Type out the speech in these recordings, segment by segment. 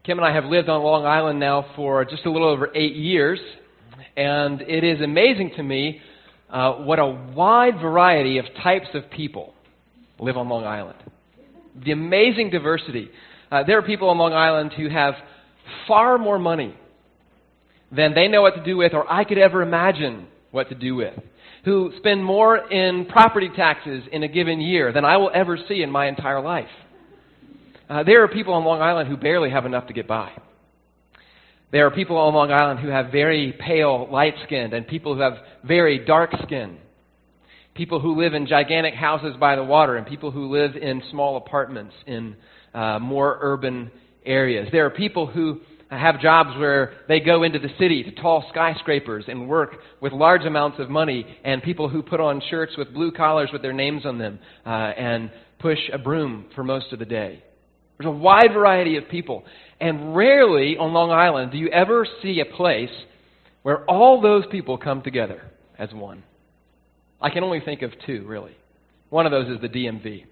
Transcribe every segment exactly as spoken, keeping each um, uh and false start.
Kim and I have lived on Long Island now for just a little over eight years, and it is amazing to me uh, what a wide variety of types of people live on Long Island. The amazing diversity. Uh, there are people on Long Island who have far more money than they know what to do with or I could ever imagine what to do with, who spend more in property taxes in a given year than I will ever see in my entire life. Uh, there are people on Long Island who barely have enough to get by. There are people on Long Island who have very pale, light-skinned, and people who have very dark skin. People who live in gigantic houses by the water, and people who live in small apartments in uh, more urban areas. There are people who have jobs where they go into the city to tall skyscrapers and work with large amounts of money, and people who put on shirts with blue collars with their names on them uh, and push a broom for most of the day. There's a wide variety of people. And rarely on Long Island do you ever see a place where all those people come together as one. I can only think of two, really. One of those is the D M V.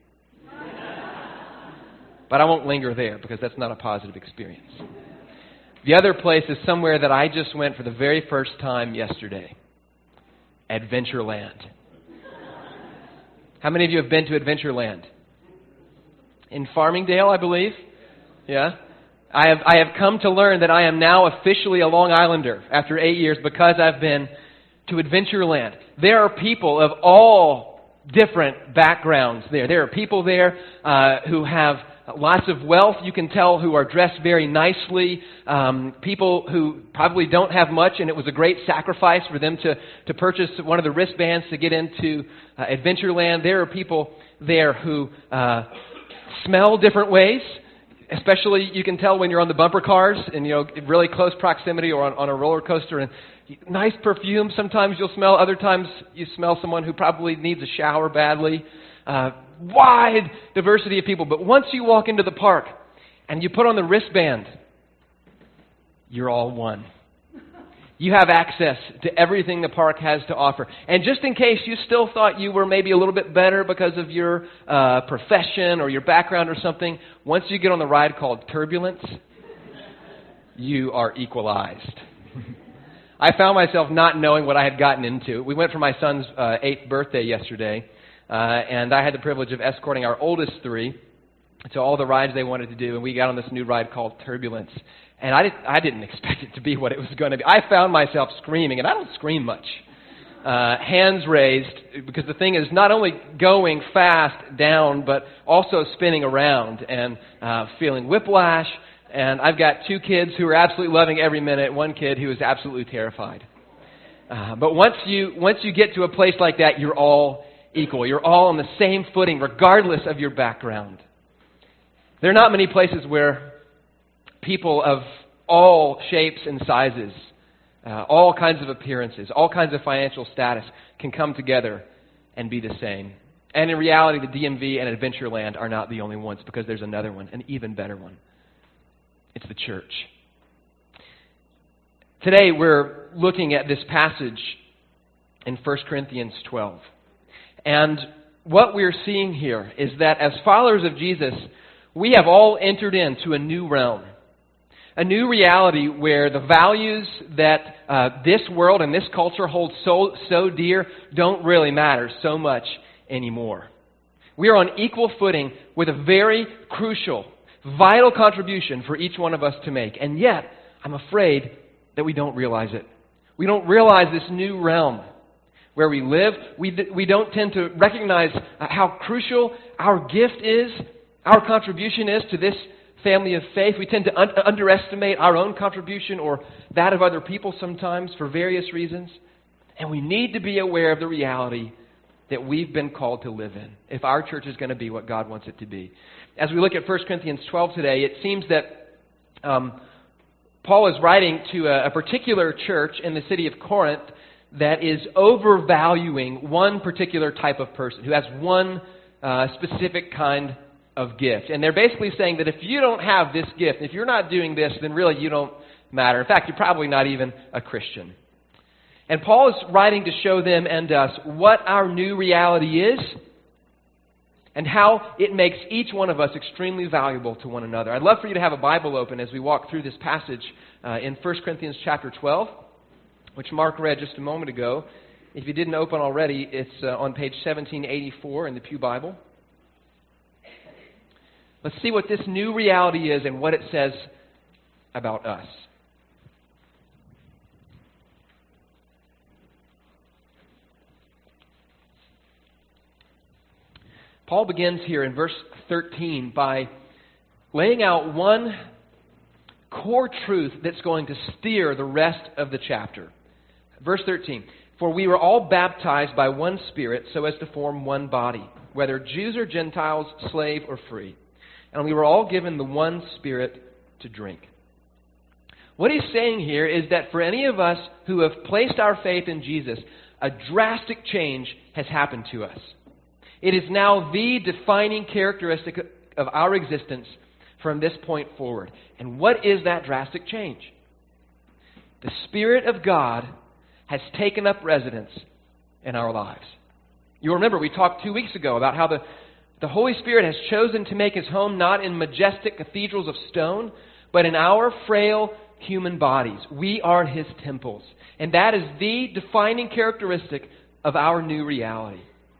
But I won't linger there because that's not a positive experience. The other place is somewhere that I just went for the very first time yesterday. Adventureland. How many of you have been to Adventureland? In Farmingdale, I believe. Yeah. I have I have come to learn that I am now officially a Long Islander after eight years because I've been to Adventureland. There are people of all different backgrounds there. There are people there uh, who have lots of wealth, you can tell, who are dressed very nicely. Um, people who probably don't have much, and it was a great sacrifice for them to, to purchase one of the wristbands to get into uh, Adventureland. There are people there who uh, smell different ways. Especially, you can tell when you're on the bumper cars and, you know, really close proximity, or on, on a roller coaster. And nice perfume. Sometimes you'll smell. Other times you smell someone who probably needs a shower badly. Uh, wide diversity of people. But once you walk into the park and you put on the wristband, you're all one. You have access to everything the park has to offer. And just in case you still thought you were maybe a little bit better because of your uh, profession or your background or something, once you get on the ride called Turbulence, you are equalized. I found myself not knowing what I had gotten into. We went for my son's uh, eighth birthday yesterday, uh, and I had the privilege of escorting our oldest three to all the rides they wanted to do, and we got on this new ride called Turbulence. And I, did, I didn't expect it to be what it was going to be. I found myself screaming, and I don't scream much. Uh, hands raised, because the thing is not only going fast down, but also spinning around and uh, feeling whiplash. And I've got two kids who are absolutely loving every minute, one kid who is absolutely terrified. Uh, but once you once you get to a place like that, you're all equal. You're all on the same footing, regardless of your background. There are not many places where people of all shapes and sizes, uh, all kinds of appearances, all kinds of financial status can come together and be the same. And in reality, the D M V and Adventureland are not the only ones, because there's another one, an even better one. It's the church. Today we're looking at this passage in First Corinthians twelve. And what we're seeing here is that as followers of Jesus, we have all entered into a new realm. A new reality where the values that uh, this world and this culture holds so, so dear don't really matter so much anymore. We are on equal footing with a very crucial, vital contribution for each one of us to make. And yet, I'm afraid that we don't realize it. We don't realize this new realm where we live. We, we don't tend to recognize how crucial our gift is, our contribution is to this family of faith. We tend to un- underestimate our own contribution or that of other people sometimes for various reasons. And we need to be aware of the reality that we've been called to live in if our church is going to be what God wants it to be. As we look at First Corinthians twelve today, it seems that um, Paul is writing to a, a particular church in the city of Corinth that is overvaluing one particular type of person who has one uh, specific kind of gift. And they're basically saying that if you don't have this gift, if you're not doing this, then really you don't matter. In fact, you're probably not even a Christian. And Paul is writing to show them and us what our new reality is and how it makes each one of us extremely valuable to one another. I'd love for you to have a Bible open as we walk through this passage uh, in First Corinthians chapter twelve, which Mark read just a moment ago. If you didn't open already, it's uh, on page seventeen eighty-four in the Pew Bible. Let's see what this new reality is and what it says about us. Paul begins here in verse thirteen by laying out one core truth that's going to steer the rest of the chapter. Verse thirteen, "For we were all baptized by one Spirit so as to form one body, whether Jews or Gentiles, slave or free. And we were all given the one Spirit to drink." What he's saying here is that for any of us who have placed our faith in Jesus, a drastic change has happened to us. It is now the defining characteristic of our existence from this point forward. And what is that drastic change? The Spirit of God has taken up residence in our lives. You remember we talked two weeks ago about how the, the Holy Spirit has chosen to make His home not in majestic cathedrals of stone, but in our frail human bodies. We are His temples. And that is the defining characteristic of our new reality.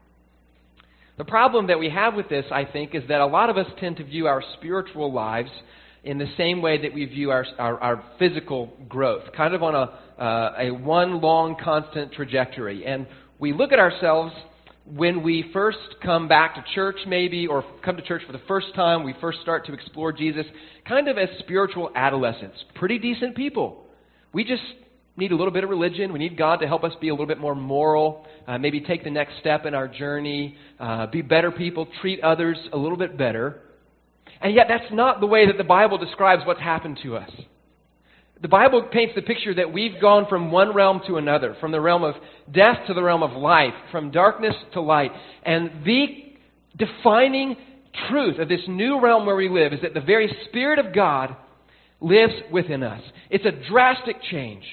The problem that we have with this, I think, is that a lot of us tend to view our spiritual lives in the same way that we view our, our, our physical growth, kind of on a, uh, a one long constant trajectory. And we look at ourselves when we first come back to church maybe, or come to church for the first time, we first start to explore Jesus, kind of as spiritual adolescents. Pretty decent people. We just need a little bit of religion. We need God to help us be a little bit more moral, uh, maybe take the next step in our journey, uh, be better people, treat others a little bit better. And yet that's not the way that the Bible describes what's happened to us. The Bible paints the picture that we've gone from one realm to another, from the realm of death to the realm of life, from darkness to light. And the defining truth of this new realm where we live is that the very Spirit of God lives within us. It's a drastic change.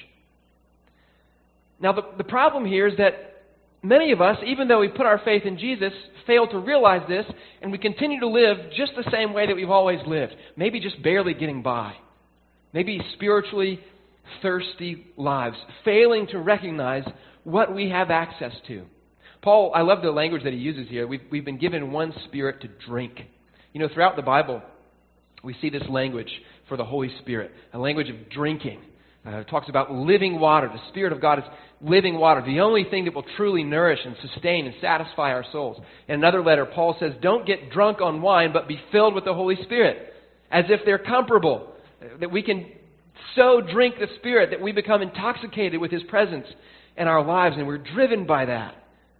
Now, the, the problem here is that many of us, even though we put our faith in Jesus, fail to realize this, and we continue to live just the same way that we've always lived. Maybe just barely getting by. Maybe spiritually thirsty lives, failing to recognize what we have access to. Paul, I love the language that he uses here. We've, we've been given one Spirit to drink. You know, throughout the Bible, we see this language for the Holy Spirit, a language of drinking. Uh, it talks about living water. The Spirit of God is living water, the only thing that will truly nourish and sustain and satisfy our souls. In another letter, Paul says, don't get drunk on wine, but be filled with the Holy Spirit, as if they're comparable, that we can so drink the Spirit that we become intoxicated with His presence in our lives, and we're driven by that.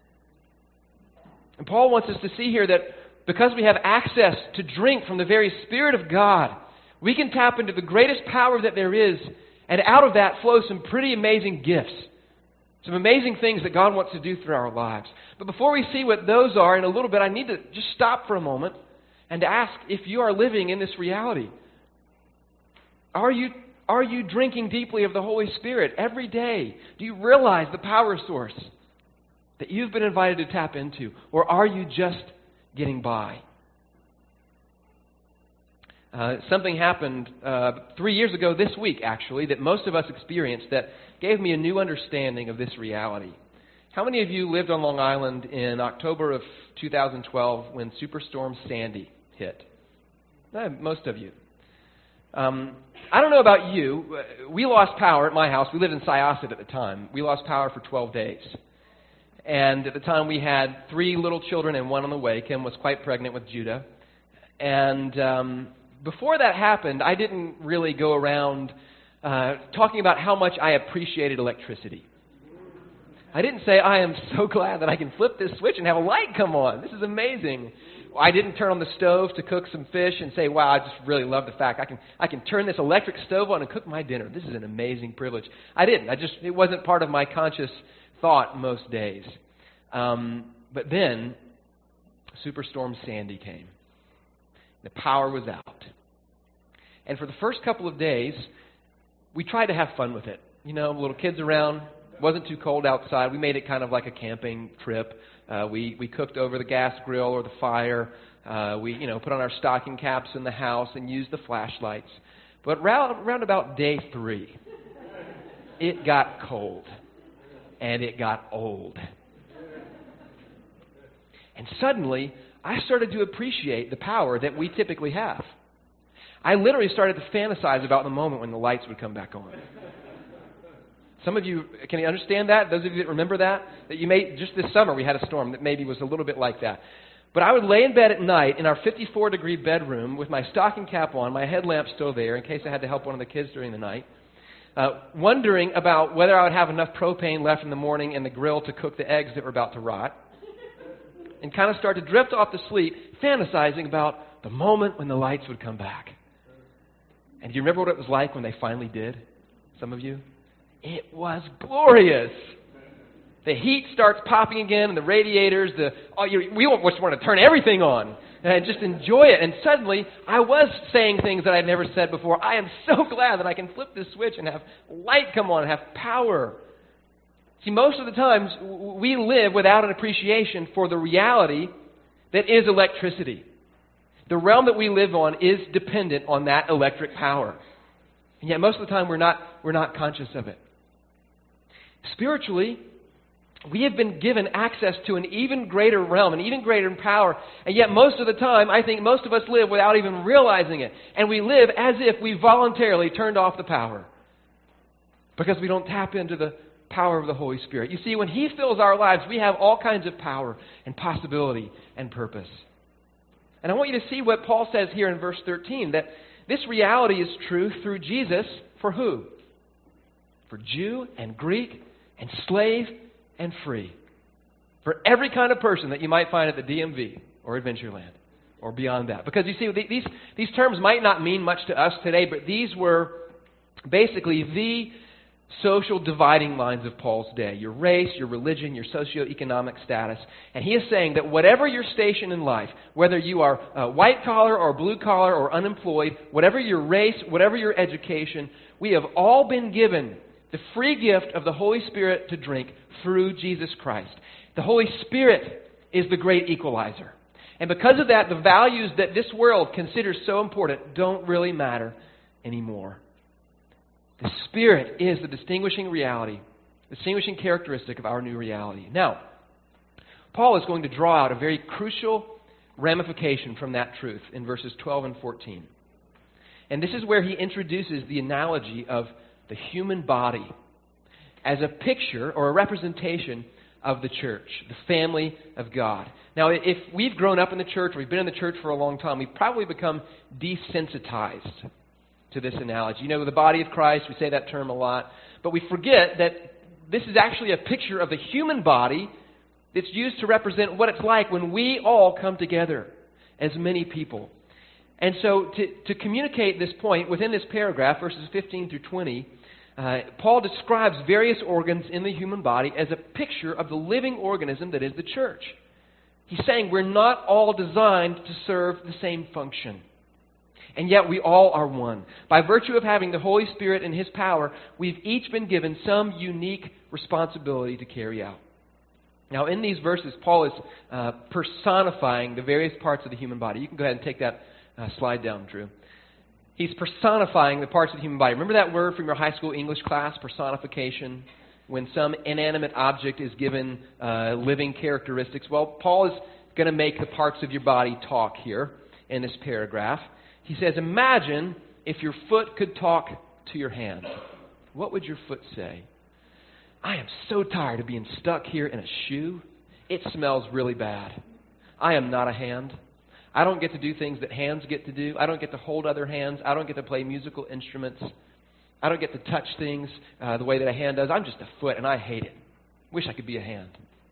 And Paul wants us to see here that because we have access to drink from the very Spirit of God, we can tap into the greatest power that there is. And out of that flow some pretty amazing gifts. Some amazing things that God wants to do through our lives. But before we see what those are in a little bit, I need to just stop for a moment and to ask if you are living in this reality. Are you, are you drinking deeply of the Holy Spirit every day? Do you realize the power source that you've been invited to tap into? Or are you just getting by? Uh, something happened uh, three years ago this week, actually, that most of us experienced that gave me a new understanding of this reality. How many of you lived on Long Island in October of two thousand twelve when Superstorm Sandy hit? Uh, most of you. Um, I don't know about you. We lost power at my house. We lived in Syosset at the time. We lost power for twelve days. And at the time we had three little children and one on the way. Kim was quite pregnant with Judah. And Um, Before that happened, I didn't really go around uh, talking about how much I appreciated electricity. I didn't say, I am so glad that I can flip this switch and have a light come on. This is amazing. I didn't turn on the stove to cook some fish and say, wow, I just really love the fact I can I can turn this electric stove on and cook my dinner. This is an amazing privilege. I didn't. I just it wasn't part of my conscious thought most days. Um, but then, Superstorm Sandy came. The power was out. And for the first couple of days, we tried to have fun with it. You know, little kids around, wasn't too cold outside. We made it kind of like a camping trip. Uh, we, we cooked over the gas grill or the fire. Uh, we, you know, put on our stocking caps in the house and used the flashlights. But round, round about day three, it got cold. And it got old. And suddenly, I started to appreciate the power that we typically have. I literally started to fantasize about the moment when the lights would come back on. Some of you, can you understand that? Those of you that remember that? That you may, just this summer we had a storm that maybe was a little bit like that. But I would lay in bed at night in our fifty-four degree bedroom with my stocking cap on, my headlamp still there in case I had to help one of the kids during the night, uh, wondering about whether I would have enough propane left in the morning in the grill to cook the eggs that were about to rot, and kind of start to drift off to sleep, fantasizing about the moment when the lights would come back. And do you remember what it was like when they finally did? Some of you? It was glorious. The heat starts popping again, and the radiators, the oh, you, we just want to turn everything on and just enjoy it. And suddenly, I was saying things that I'd never said before. I am so glad that I can flip this switch and have light come on and have power. See, most of the times, we live without an appreciation for the reality that is electricity. The realm that we live on is dependent on that electric power. And yet most of the time we're not, we're not conscious of it. Spiritually, we have been given access to an even greater realm, an even greater power, and yet most of the time, I think most of us live without even realizing it. And we live as if we voluntarily turned off the power because we don't tap into the power of the Holy Spirit. You see, when He fills our lives, we have all kinds of power and possibility and purpose. And I want you to see what Paul says here in verse thirteen, that this reality is true through Jesus for who? For Jew and Greek and slave and free. For every kind of person that you might find at the D M V or Adventureland or beyond that. Because you see, these, these terms might not mean much to us today, but these were basically the social dividing lines of Paul's day. Your race, your religion, your socioeconomic status. And he is saying that whatever your station in life, whether you are uh, white collar or blue collar or unemployed, whatever your race, whatever your education, we have all been given the free gift of the Holy Spirit to drink through Jesus Christ. The Holy Spirit is the great equalizer. And because of that, the values that this world considers so important don't really matter anymore. The Spirit is the distinguishing reality, distinguishing characteristic of our new reality. Now, Paul is going to draw out a very crucial ramification from that truth in verses twelve and fourteen. And this is where he introduces the analogy of the human body as a picture or a representation of the church, the family of God. Now, if we've grown up in the church, or we've been in the church for a long time, we've probably become desensitized to this analogy. You know, the body of Christ, we say that term a lot, but we forget that this is actually a picture of the human body that's used to represent what it's like when we all come together as many people. And so to, to communicate this point within this paragraph, verses fifteen through twenty, uh, Paul describes various organs in the human body as a picture of the living organism that is the church. He's saying we're not all designed to serve the same function. And yet we all are one. By virtue of having the Holy Spirit and His power, we've each been given some unique responsibility to carry out. Now, in these verses, Paul is uh, personifying the various parts of the human body. You can go ahead and take that uh, slide down, Drew. He's personifying the parts of the human body. Remember that word from your high school English class, personification? When some inanimate object is given uh, living characteristics. Well, Paul is going to make the parts of your body talk here in this paragraph. He says, imagine if your foot could talk to your hand. What would your foot say? I am so tired of being stuck here in a shoe. It smells really bad. I am not a hand. I don't get to do things that hands get to do. I don't get to hold other hands. I don't get to play musical instruments. I don't get to touch things uh, the way that a hand does. I'm just a foot, and I hate it. Wish I could be a hand.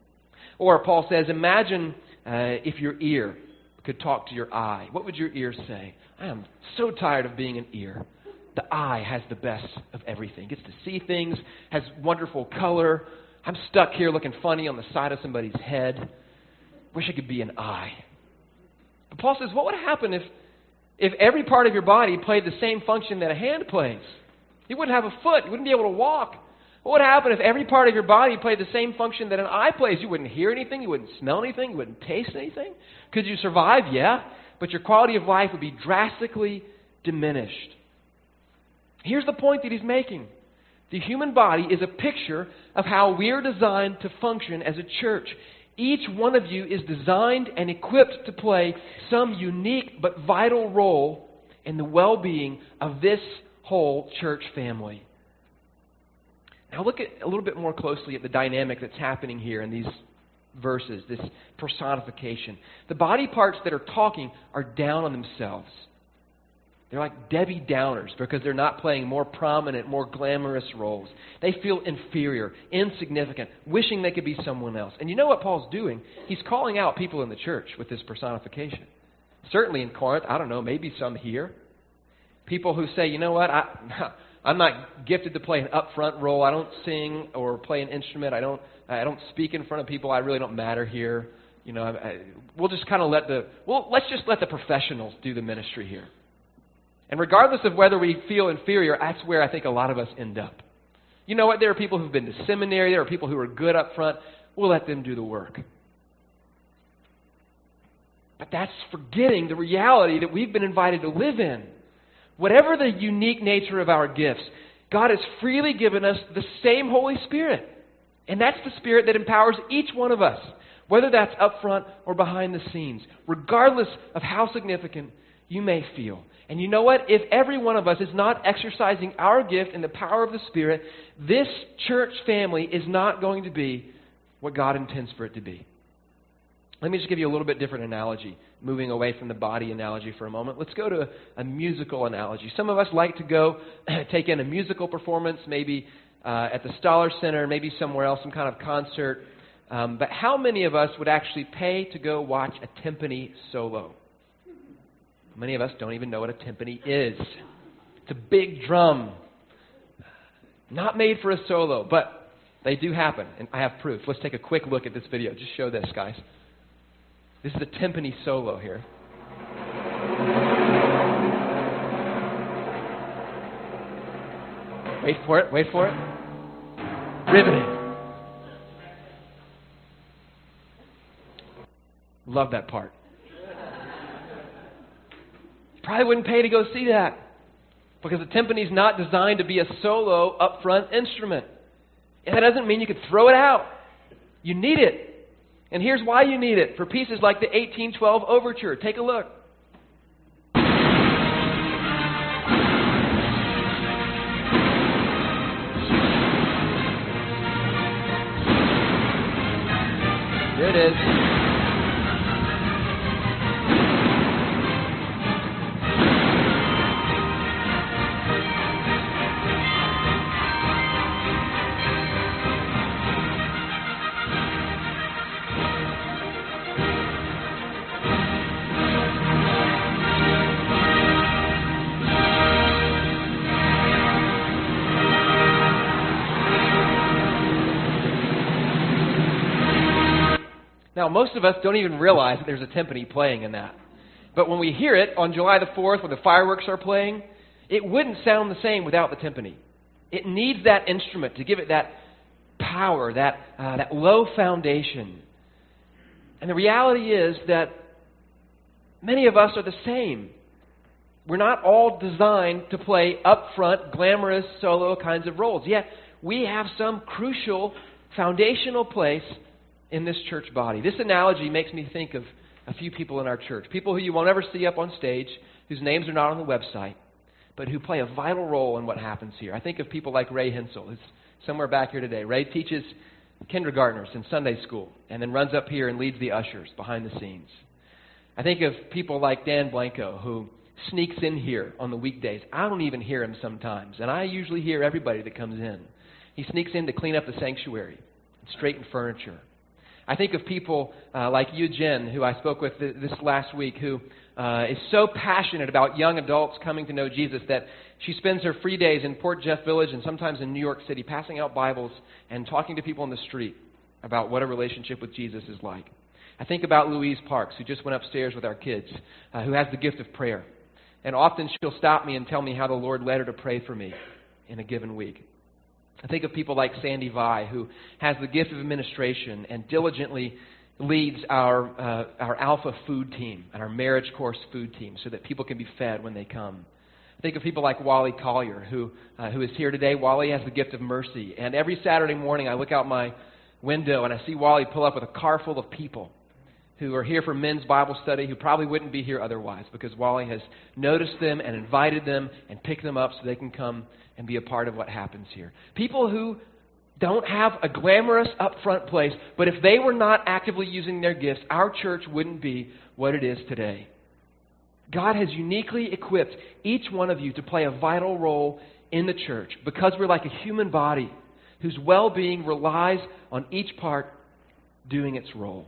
Or Paul says, imagine uh, if your ear could talk to your eye. What would your ear say? I am so tired of being an ear. The eye has the best of everything. Gets to see things, has wonderful color. I'm stuck here looking funny on the side of somebody's head. Wish I could be an eye. But Paul says, what would happen if, if every part of your body played the same function that a hand plays? You wouldn't have a foot. You wouldn't be able to walk. What would happen if every part of your body played the same function that an eye plays? You wouldn't hear anything, you wouldn't smell anything, you wouldn't taste anything. Could you survive? Yeah. But your quality of life would be drastically diminished. Here's the point that he's making. The human body is a picture of how we're designed to function as a church. Each one of you is designed and equipped to play some unique but vital role in the well-being of this whole church family. Now look at a little bit more closely at the dynamic that's happening here in these verses, this personification. The body parts that are talking are down on themselves. They're like Debbie Downers because they're not playing more prominent, more glamorous roles. They feel inferior, insignificant, wishing they could be someone else. And you know what Paul's doing? He's calling out people in the church with this personification. Certainly in Corinth, I don't know, maybe some here. People who say, you know what, I, I'm not gifted to play an upfront role. I don't sing or play an instrument. I don't I don't speak in front of people. I really don't matter here. You know, I, I, we'll just kind of let the, well, let's just let the professionals do the ministry here. And regardless of whether we feel inferior, that's where I think a lot of us end up. You know what? There are people who've been to seminary. There are people who are good up front. We'll let them do the work. But that's forgetting the reality that we've been invited to live in. Whatever the unique nature of our gifts, God has freely given us the same Holy Spirit. And that's the Spirit that empowers each one of us, whether that's up front or behind the scenes, regardless of how significant you may feel. And you know what? If every one of us is not exercising our gift in the power of the Spirit, this church family is not going to be what God intends for it to be. Let me just give you a little bit different analogy, moving away from the body analogy for a moment. Let's go to a, a musical analogy. Some of us like to go take in a musical performance, maybe uh, at the Stoller Center, maybe somewhere else, some kind of concert. Um, but how many of us would actually pay to go watch a timpani solo? Many of us don't even know what a timpani is. It's a big drum, not made for a solo, but they do happen, and I have proof. Let's take a quick look at this video. Just show this, guys. This is a timpani solo here. Wait for it, wait for it. Riveting. Love that part. Probably wouldn't pay to go see that because the timpani is not designed to be a solo upfront instrument. And that doesn't mean you could throw it out. You need it. And here's why you need it. For pieces like the eighteen twelve Overture. Take a look. There it is. Now, most of us don't even realize that there's a timpani playing in that. But when we hear it on July the fourth, when the fireworks are playing, it wouldn't sound the same without the timpani. It needs that instrument to give it that power, that, uh, that low foundation. And the reality is that many of us are the same. We're not all designed to play upfront, glamorous, solo kinds of roles. Yet, we have some crucial, foundational place in this church body. This analogy makes me think of a few people in our church. People who you won't ever see up on stage, whose names are not on the website, but who play a vital role in what happens here. I think of people like Ray Hensel, who's somewhere back here today. Ray teaches kindergartners in Sunday school and then runs up here and leads the ushers behind the scenes. I think of people like Dan Blanco, who sneaks in here on the weekdays. I don't even hear him sometimes, and I usually hear everybody that comes in. He sneaks in to clean up the sanctuary and straighten furniture. I think of people uh, like Yu Jin, who I spoke with th- this last week, who uh, is so passionate about young adults coming to know Jesus that she spends her free days in Port Jeff Village and sometimes in New York City passing out Bibles and talking to people on the street about what a relationship with Jesus is like. I think about Louise Parks, who just went upstairs with our kids, uh, who has the gift of prayer. And often she'll stop me and tell me how the Lord led her to pray for me in a given week. I think of people like Sandy Vi, who has the gift of administration and diligently leads our uh, our Alpha food team and our marriage course food team so that people can be fed when they come. I think of people like Wally Collier, who uh, who is here today. Wally has the gift of mercy, and every Saturday morning I look out my window and I see Wally pull up with a car full of people who are here for men's Bible study, who probably wouldn't be here otherwise, because Wally has noticed them and invited them and picked them up so they can come and be a part of what happens here. People who don't have a glamorous upfront place, but if they were not actively using their gifts, our church wouldn't be what it is today. God has uniquely equipped each one of you to play a vital role in the church because we're like a human body whose well-being relies on each part doing its role.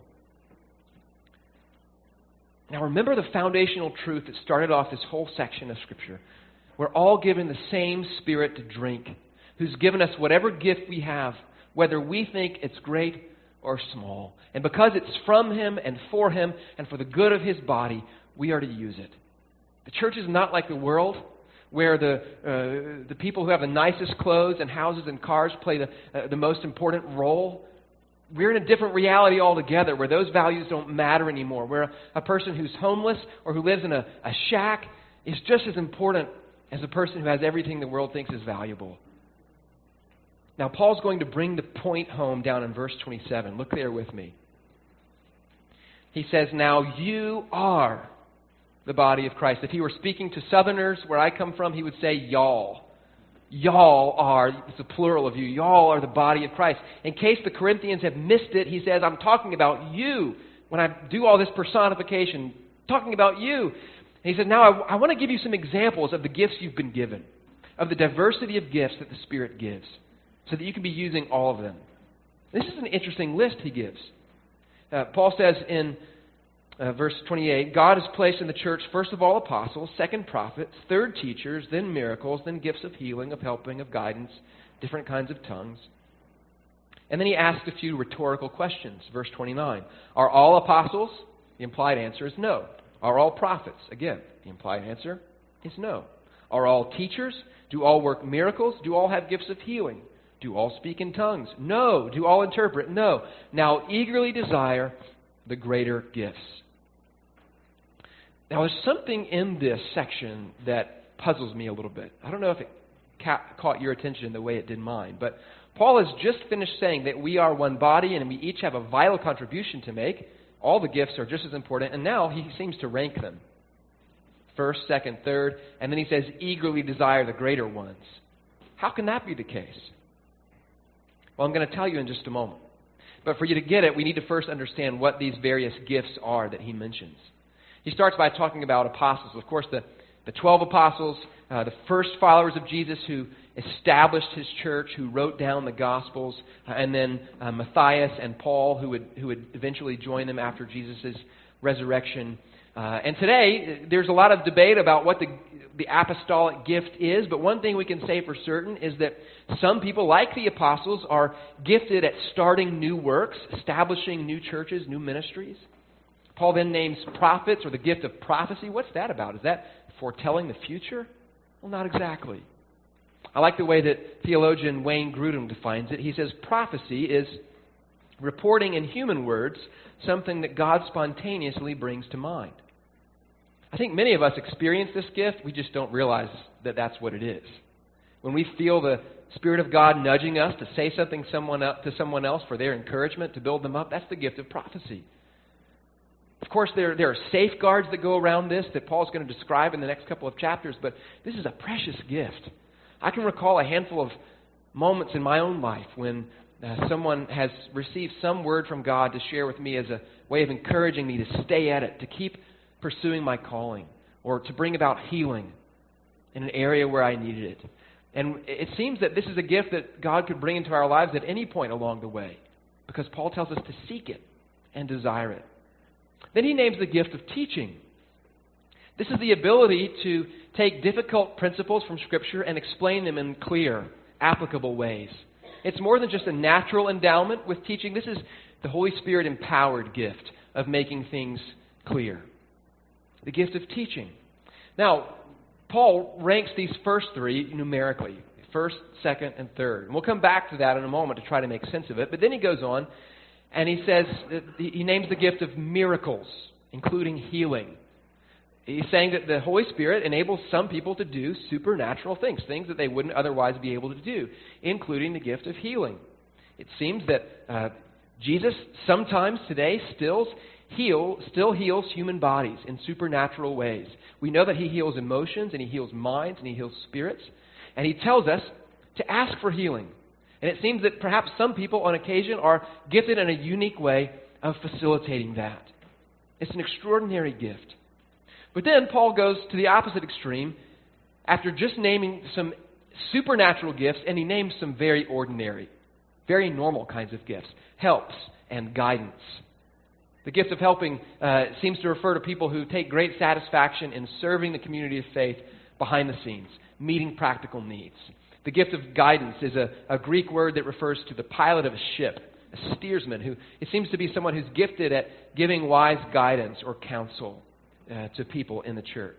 Now remember the foundational truth that started off this whole section of Scripture. We're all given the same Spirit to drink, who's given us whatever gift we have, whether we think it's great or small. And because it's from Him and for Him and for the good of His body, we are to use it. The church is not like the world, where the uh, the people who have the nicest clothes and houses and cars play the uh, the most important role. We're in a different reality altogether, where those values don't matter anymore. Where a, a person who's homeless or who lives in a, a shack is just as important as a person who has everything the world thinks is valuable. Now, Paul's going to bring the point home down in verse twenty-seven. Look there with me. He says, "Now you are the body of Christ." If he were speaking to Southerners, where I come from, he would say, y'all. Y'all are, it's a plural of you, y'all are the body of Christ. In case the Corinthians have missed it, he says, I'm talking about you. When I do all this personification, talking about you. And he said, now I, I want to give you some examples of the gifts you've been given, of the diversity of gifts that the Spirit gives, so that you can be using all of them. This is an interesting list he gives. Uh, Paul says in Uh, verse twenty-eight, God has placed in the church, first of all, apostles, second prophets, third teachers, then miracles, then gifts of healing, of helping, of guidance, different kinds of tongues. And then he asks a few rhetorical questions. Verse twenty-nine, are all apostles? The implied answer is no. Are all prophets? Again, the implied answer is no. Are all teachers? Do all work miracles? Do all have gifts of healing? Do all speak in tongues? No. Do all interpret? No. Now eagerly desire the greater gifts. Now, there's something in this section that puzzles me a little bit. I don't know if it ca- caught your attention the way it did mine, but Paul has just finished saying that we are one body and we each have a vital contribution to make. All the gifts are just as important, and now he seems to rank them. First, second, third, and then he says, eagerly desire the greater ones. How can that be the case? Well, I'm going to tell you in just a moment. But for you to get it, we need to first understand what these various gifts are that he mentions. He starts by talking about apostles. Of course, the, the twelve apostles, uh, the first followers of Jesus who established his church, who wrote down the Gospels, uh, and then uh, Matthias and Paul, who would who would eventually join them after Jesus' resurrection. Uh, and today, there's a lot of debate about what the, the apostolic gift is, but one thing we can say for certain is that some people, like the apostles, are gifted at starting new works, establishing new churches, new ministries. Paul then names prophets, or the gift of prophecy. What's that about? Is that foretelling the future? Well, not exactly. I like the way that theologian Wayne Grudem defines it. He says prophecy is reporting in human words something that God spontaneously brings to mind. I think many of us experience this gift. We just don't realize that that's what it is. When we feel the Spirit of God nudging us to say something someone else, to someone else for their encouragement, to build them up, that's the gift of prophecy. Of course, there, there are safeguards that go around this that Paul's going to describe in the next couple of chapters, but this is a precious gift. I can recall a handful of moments in my own life when uh, someone has received some word from God to share with me as a way of encouraging me to stay at it, to keep pursuing my calling, or to bring about healing in an area where I needed it. And it seems that this is a gift that God could bring into our lives at any point along the way, because Paul tells us to seek it and desire it. Then he names the gift of teaching. This is the ability to take difficult principles from Scripture and explain them in clear, applicable ways. It's more than just a natural endowment with teaching. This is the Holy Spirit empowered gift of making things clear. The gift of teaching. Now, Paul ranks these first three numerically. First, second, and third. And we'll come back to that in a moment to try to make sense of it. But then he goes on and he says, he names the gift of miracles, including healing. He's saying that the Holy Spirit enables some people to do supernatural things, things that they wouldn't otherwise be able to do, including the gift of healing. It seems that uh, Jesus sometimes today still, heal, still heals human bodies in supernatural ways. We know that he heals emotions, and he heals minds, and he heals spirits. And he tells us to ask for healing. And it seems that perhaps some people on occasion are gifted in a unique way of facilitating that. It's an extraordinary gift. But then Paul goes to the opposite extreme after just naming some supernatural gifts, and he names some very ordinary, very normal kinds of gifts, helps and guidance. The gift of helping uh, seems to refer to people who take great satisfaction in serving the community of faith behind the scenes, meeting practical needs. The gift of guidance is a, a Greek word that refers to the pilot of a ship, a steersman, who it seems to be someone who's gifted at giving wise guidance or counsel uh, to people in the church.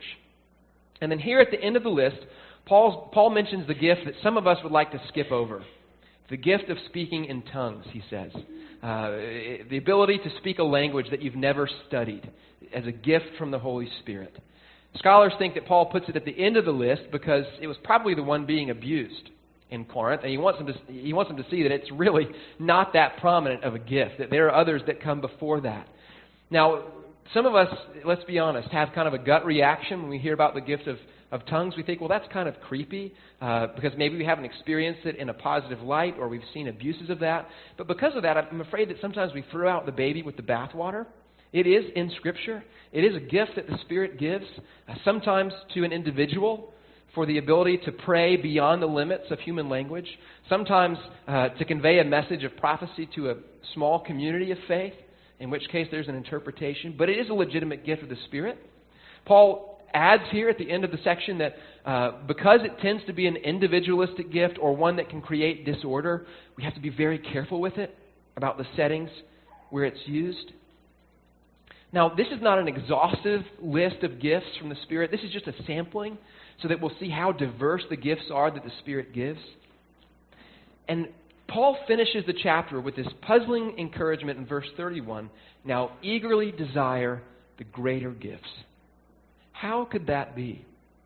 And then here at the end of the list, Paul's, Paul mentions the gift that some of us would like to skip over. The gift of speaking in tongues, he says. Uh, the ability to speak a language that you've never studied as a gift from the Holy Spirit. Scholars think that Paul puts it at the end of the list because it was probably the one being abused in Corinth, and he wants them to, he wants them to see that it's really not that prominent of a gift, that there are others that come before that. Now, some of us, let's be honest, have kind of a gut reaction when we hear about the gift of, of tongues. We think, well, that's kind of creepy uh, because maybe we haven't experienced it in a positive light or we've seen abuses of that. But because of that, I'm afraid that sometimes we throw out the baby with the bathwater. It is in Scripture. It is a gift that the Spirit gives, uh, sometimes to an individual for the ability to pray beyond the limits of human language, sometimes uh, to convey a message of prophecy to a small community of faith, in which case there's an interpretation. But it is a legitimate gift of the Spirit. Paul adds here at the end of the section that uh, because it tends to be an individualistic gift or one that can create disorder, we have to be very careful with it about the settings where it's used. Now, this is not an exhaustive list of gifts from the Spirit. This is just a sampling so that we'll see how diverse the gifts are that the Spirit gives. And Paul finishes the chapter with this puzzling encouragement in verse thirty-one. Now, eagerly desire the greater gifts. How could that be?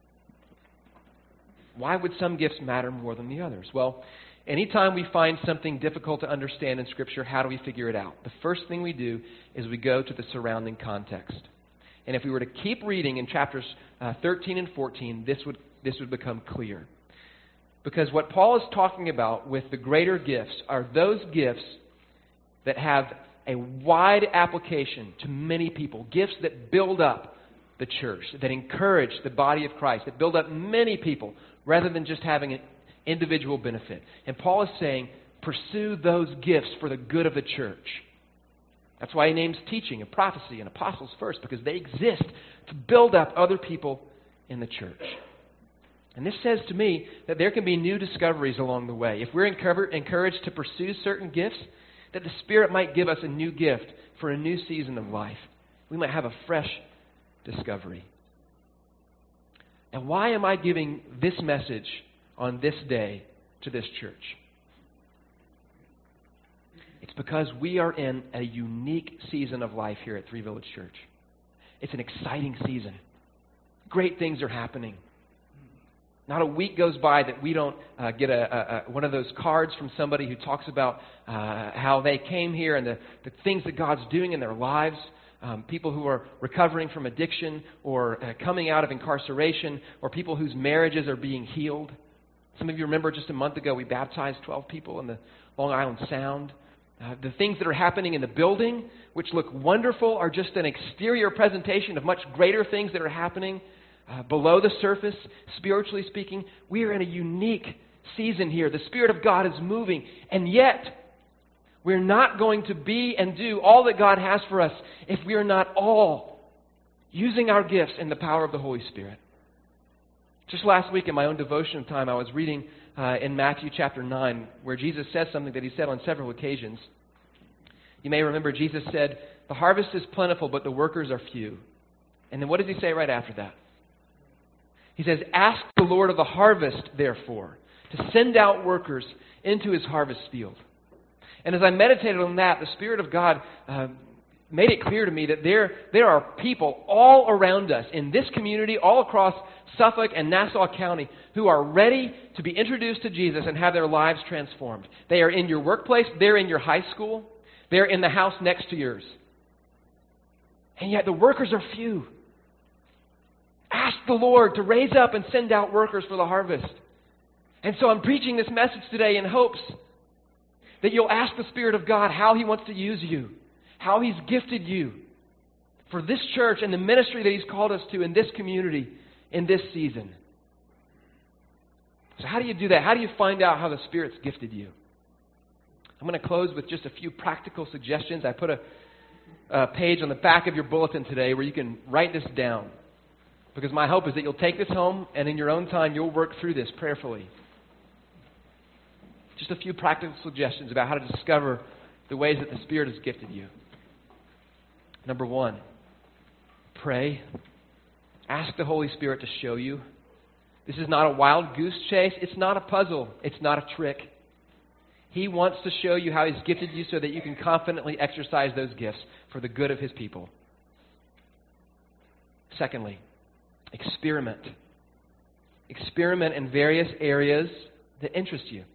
Why would some gifts matter more than the others? Well, anytime we find something difficult to understand in Scripture, how do we figure it out? The first thing we do is we go to the surrounding context. And if we were to keep reading in chapters uh, thirteen and fourteen, this would, this would become clear. Because what Paul is talking about with the greater gifts are those gifts that have a wide application to many people. Gifts that build up the church, that encourage the body of Christ, that build up many people rather than just having an individual benefit. And Paul is saying, pursue those gifts for the good of the church. That's why he names teaching and prophecy and apostles first, because they exist to build up other people in the church. And this says to me that there can be new discoveries along the way. If we're encouraged to pursue certain gifts, that the Spirit might give us a new gift for a new season of life. We might have a fresh discovery. And why am I giving this message on this day to this church? It's because we are in a unique season of life here at Three Village Church. It's an exciting season. Great things are happening. Not a week goes by that we don't uh, get a, a, a, one of those cards from somebody who talks about uh, how they came here and the, the things that God's doing in their lives. Um, people who are recovering from addiction or uh, coming out of incarceration, or people whose marriages are being healed. Some of you remember just a month ago we baptized twelve people in the Long Island Sound. Uh, the things that are happening in the building, which look wonderful, are just an exterior presentation of much greater things that are happening uh, below the surface, spiritually speaking. We are in a unique season here. The Spirit of God is moving, and yet we're not going to be and do all that God has for us if we are not all using our gifts in the power of the Holy Spirit. Just last week in my own devotion time, I was reading uh, in Matthew chapter nine, where Jesus says something that he said on several occasions. You may remember Jesus said, "The harvest is plentiful, but the workers are few." And then what does he say right after that? He says, "Ask the Lord of the harvest, therefore, to send out workers into his harvest field. And as I meditated on that, the Spirit of God uh, made it clear to me that there, there are people all around us in this community, all across Suffolk and Nassau County, who are ready to be introduced to Jesus and have their lives transformed. They are in your workplace, they're in your high school, they're in the house next to yours. And yet the workers are few. Ask the Lord to raise up and send out workers for the harvest. And so I'm preaching this message today in hopes that you'll ask the Spirit of God how He wants to use you, how He's gifted you for this church and the ministry that He's called us to in this community in this season. So how do you do that? How do you find out how the Spirit's gifted you? I'm going to close with just a few practical suggestions. I put a, a page on the back of your bulletin today where you can write this down, because my hope is that you'll take this home and in your own time you'll work through this prayerfully. Just a few practical suggestions about how to discover the ways that the Spirit has gifted you. Number one, pray. Ask the Holy Spirit to show you. This is not a wild goose chase. It's not a puzzle. It's not a trick. He wants to show you how He's gifted you so that you can confidently exercise those gifts for the good of His people. Secondly, experiment. Experiment in various areas that interest you.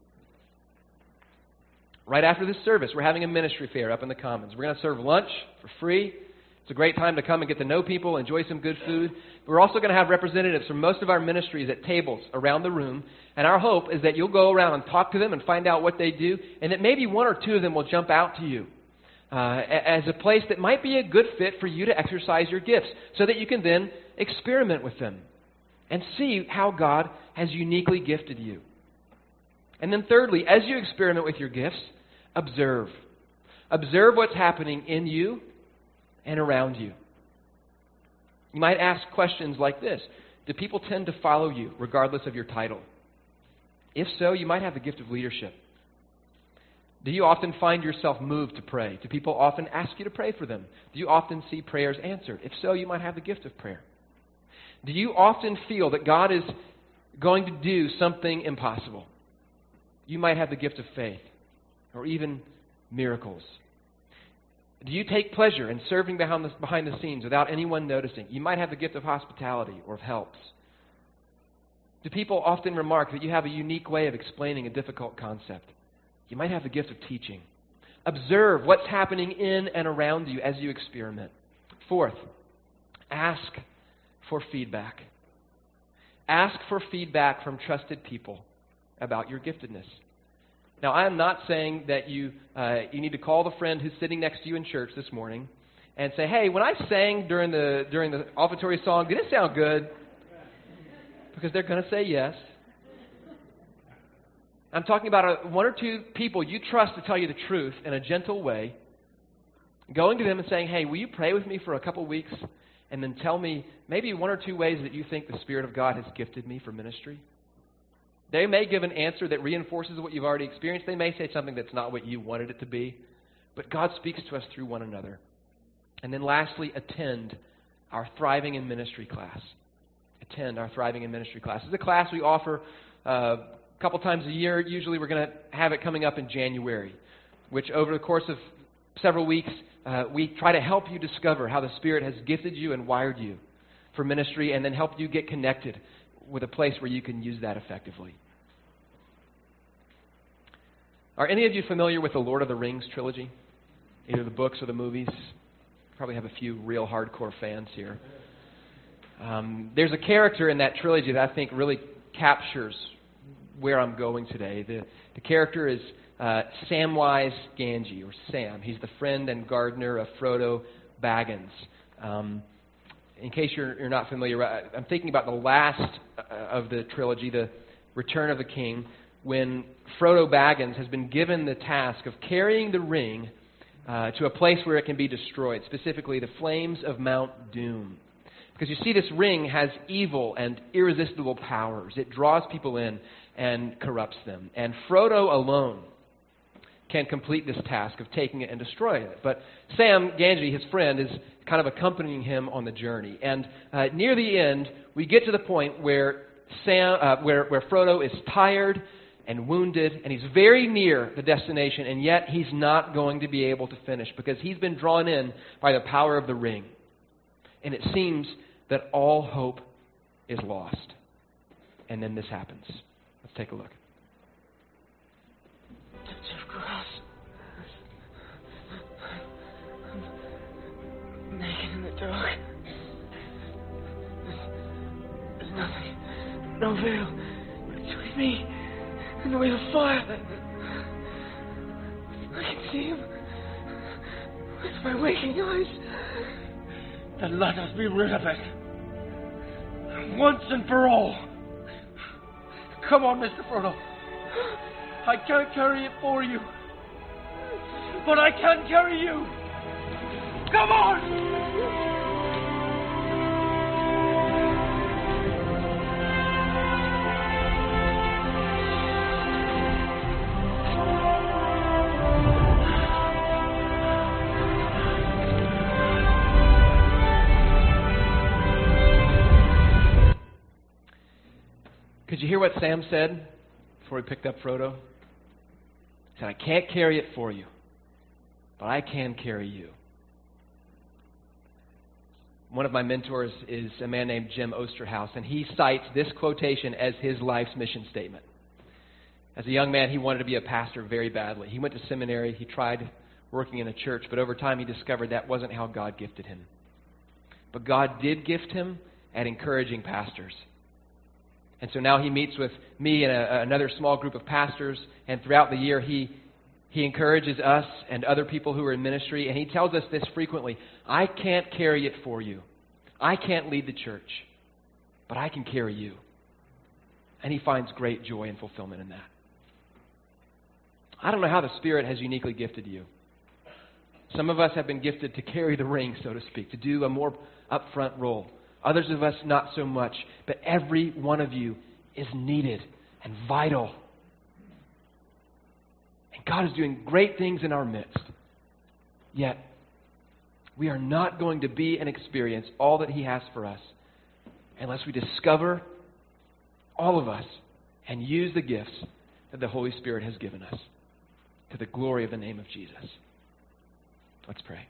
Right after this service, we're having a ministry fair up in the Commons. We're going to serve lunch for free. It's a great time to come and get to know people, enjoy some good food. We're also going to have representatives from most of our ministries at tables around the room. And our hope is that you'll go around and talk to them and find out what they do, and that maybe one or two of them will jump out to you uh, as a place that might be a good fit for you to exercise your gifts, so that you can then experiment with them and see how God has uniquely gifted you. And then thirdly, as you experiment with your gifts, observe. Observe what's happening in you and around you. You might ask questions like this. Do people tend to follow you regardless of your title? If so, you might have the gift of leadership. Do you often find yourself moved to pray? Do people often ask you to pray for them? Do you often see prayers answered? If so, you might have the gift of prayer. Do you often feel that God is going to do something impossible? You might have the gift of faith, or even miracles. Do you take pleasure in serving behind the, behind the scenes without anyone noticing? You might have the gift of hospitality or of helps. Do people often remark that you have a unique way of explaining a difficult concept? You might have the gift of teaching. Observe what's happening in and around you as you experiment. Fourth, ask for feedback. Ask for feedback from trusted people about your giftedness. Now, I am not saying that you uh, you need to call the friend who's sitting next to you in church this morning and say, hey, when I sang during the during the offertory song, did it sound good? Because they're going to say yes. I'm talking about a, one or two people you trust to tell you the truth in a gentle way, going to them and saying, hey, will you pray with me for a couple weeks and then tell me maybe one or two ways that you think the Spirit of God has gifted me for ministry? They may give an answer that reinforces what you've already experienced. They may say something that's not what you wanted it to be. But God speaks to us through one another. And then lastly, attend our Thriving in Ministry class. Attend our Thriving in Ministry class. It's a class we offer uh, a couple times a year. Usually we're going to have it coming up in January, which over the course of several weeks, uh, we try to help you discover how the Spirit has gifted you and wired you for ministry, and then help you get connected with a place where you can use that effectively. Are any of you familiar with the Lord of the Rings trilogy? Either the books or the movies? Probably have a few real hardcore fans here. Um, there's a character in that trilogy that I think really captures where I'm going today. The, the character is uh, Samwise Gamgee, or Sam. He's the friend and gardener of Frodo Baggins. Um, in case you're, you're not familiar, I'm thinking about the last of the trilogy, the Return of the King, when Frodo Baggins has been given the task of carrying the ring uh, to a place where it can be destroyed, specifically the flames of Mount Doom. Because you see, this ring has evil and irresistible powers. It draws people in and corrupts them. And Frodo alone can complete this task of taking it and destroying it. But Sam Gamgee, his friend, is kind of accompanying him on the journey. And uh, near the end, we get to the point where Sam, uh, where, where Frodo is tired and wounded, and he's very near the destination, and yet he's not going to be able to finish because he's been drawn in by the power of the ring. And it seems that all hope is lost. And then this happens. Let's take a look. Touch of grass. I'm naked in the dark. There's, there's nothing, no veil between me and the wheel of fire. I can see him with my waking eyes. Then let us be rid of it, once and for all. Come on, Mister Frodo. I can't carry it for you, but I can carry you. Come on! Could you hear what Sam said before he picked up Frodo? He said, I can't carry it for you, but I can carry you. One of my mentors is a man named Jim Osterhaus, and he cites this quotation as his life's mission statement. As a young man, he wanted to be a pastor very badly. He went to seminary, he tried working in a church, but over time he discovered that wasn't how God gifted him. But God did gift him at encouraging pastors. And so now he meets with me and a, another small group of pastors, and throughout the year he he encourages us and other people who are in ministry, and he tells us this frequently: I can't carry it for you. I can't lead the church, but I can carry you. And he finds great joy and fulfillment in that. I don't know how the Spirit has uniquely gifted you. Some of us have been gifted to carry the ring, so to speak, to do a more upfront role. Others of us, not so much. But every one of you is needed and vital. And God is doing great things in our midst. Yet, we are not going to be and experience all that He has for us unless we discover, all of us, and use the gifts that the Holy Spirit has given us to the glory of the name of Jesus. Let's pray.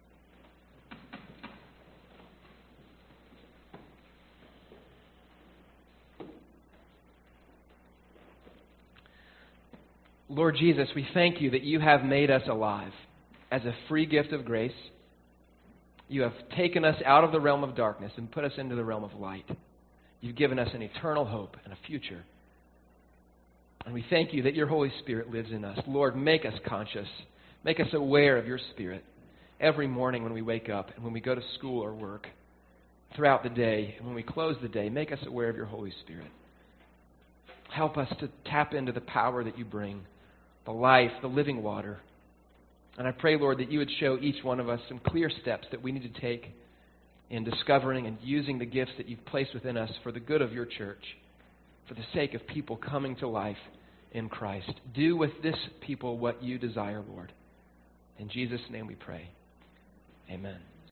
Lord Jesus, we thank you that you have made us alive as a free gift of grace. You have taken us out of the realm of darkness and put us into the realm of light. You've given us an eternal hope and a future. And we thank you that your Holy Spirit lives in us. Lord, make us conscious. Make us aware of your Spirit every morning when we wake up and when we go to school or work, throughout the day, and when we close the day. Make us aware of your Holy Spirit. Help us to tap into the power that you bring, the life, the living water. And I pray, Lord, that you would show each one of us some clear steps that we need to take in discovering and using the gifts that you've placed within us for the good of your church, for the sake of people coming to life in Christ. Do with this people what you desire, Lord. In Jesus' name we pray. Amen.